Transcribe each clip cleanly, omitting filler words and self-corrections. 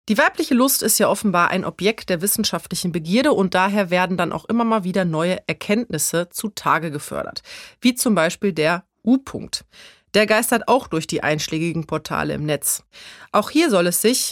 Die weibliche Lust ist ja offenbar ein Objekt der wissenschaftlichen Begierde und daher werden dann auch immer mal wieder neue Erkenntnisse zutage gefördert. Wie zum Beispiel der U-Punkt. Der geistert auch durch die einschlägigen Portale im Netz. Auch hier soll es sich,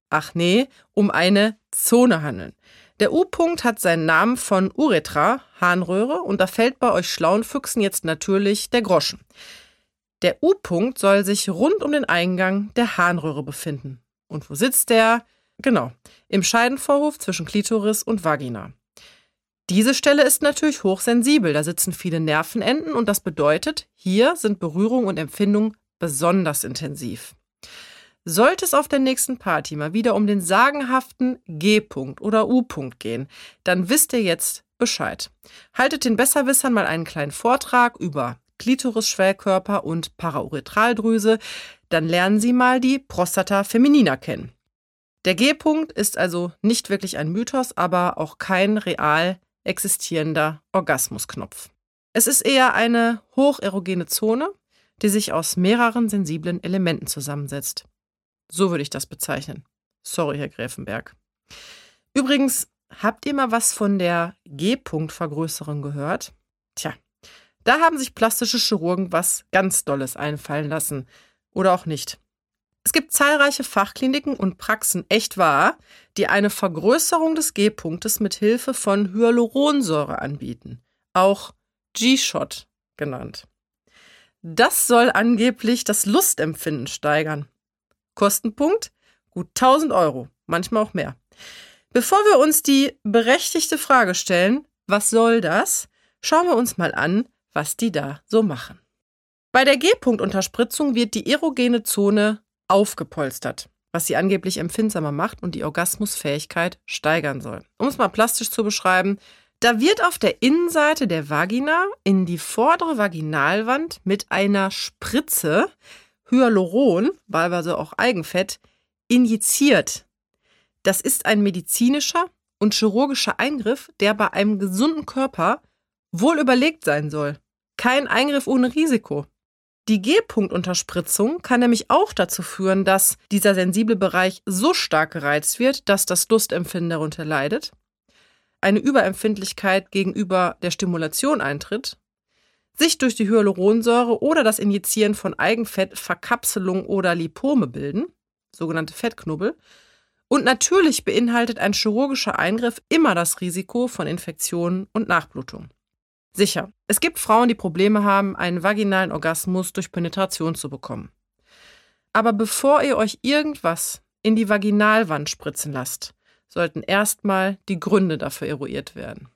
um eine Zone handeln. Der U-Punkt hat seinen Namen von Urethra, Harnröhre, und da fällt bei euch schlauen Füchsen jetzt natürlich der Groschen. Der U-Punkt soll sich rund um den Eingang der Harnröhre befinden. Und wo sitzt der? Genau, im Scheidenvorhof zwischen Klitoris und Vagina. Diese Stelle ist natürlich hochsensibel, da sitzen viele Nervenenden und das bedeutet, hier sind Berührung und Empfindung besonders intensiv. Sollte es auf der nächsten Party mal wieder um den sagenhaften G-Punkt oder U-Punkt gehen, dann wisst ihr jetzt Bescheid. Haltet den Besserwissern mal einen kleinen Vortrag über Klitoris-Schwellkörper und Parauretraldrüse, dann lernen Sie mal die Prostata feminina kennen. Der G-Punkt ist also nicht wirklich ein Mythos, aber auch kein real existierender Orgasmusknopf. Es ist eher eine hocherogene Zone, die sich aus mehreren sensiblen Elementen zusammensetzt. So würde ich das bezeichnen. Sorry, Herr Gräfenberg. Übrigens, habt ihr mal was von der G-Punkt-Vergrößerung gehört? Tja, da haben sich plastische Chirurgen was ganz Dolles einfallen lassen. Oder auch nicht. Es gibt zahlreiche Fachkliniken und Praxen, echt wahr, die eine Vergrößerung des G-Punktes mit Hilfe von Hyaluronsäure anbieten. Auch G-Shot genannt. Das soll angeblich das Lustempfinden steigern. Kostenpunkt? Gut 1.000 €, manchmal auch mehr. Bevor wir uns die berechtigte Frage stellen, was soll das, schauen wir uns mal an, was die da so machen. Bei der G-Punkt-Unterspritzung wird die erogene Zone aufgepolstert, was sie angeblich empfindsamer macht und die Orgasmusfähigkeit steigern soll. Um es mal plastisch zu beschreiben, da wird auf der Innenseite der Vagina in die vordere Vaginalwand mit einer Spritze Hyaluron, wahlweise auch Eigenfett, injiziert. Das ist ein medizinischer und chirurgischer Eingriff, der bei einem gesunden Körper wohl überlegt sein soll. Kein Eingriff ohne Risiko. Die G-Punkt-Unterspritzung kann nämlich auch dazu führen, dass dieser sensible Bereich so stark gereizt wird, dass das Lustempfinden darunter leidet, eine Überempfindlichkeit gegenüber der Stimulation eintritt, sich durch die Hyaluronsäure oder das Injizieren von Eigenfett Verkapselung oder Lipome bilden, sogenannte Fettknubbel. Und natürlich beinhaltet ein chirurgischer Eingriff immer das Risiko von Infektionen und Nachblutung. Sicher, es gibt Frauen, die Probleme haben, einen vaginalen Orgasmus durch Penetration zu bekommen. Aber bevor ihr euch irgendwas in die Vaginalwand spritzen lasst, sollten erstmal die Gründe dafür eruiert werden.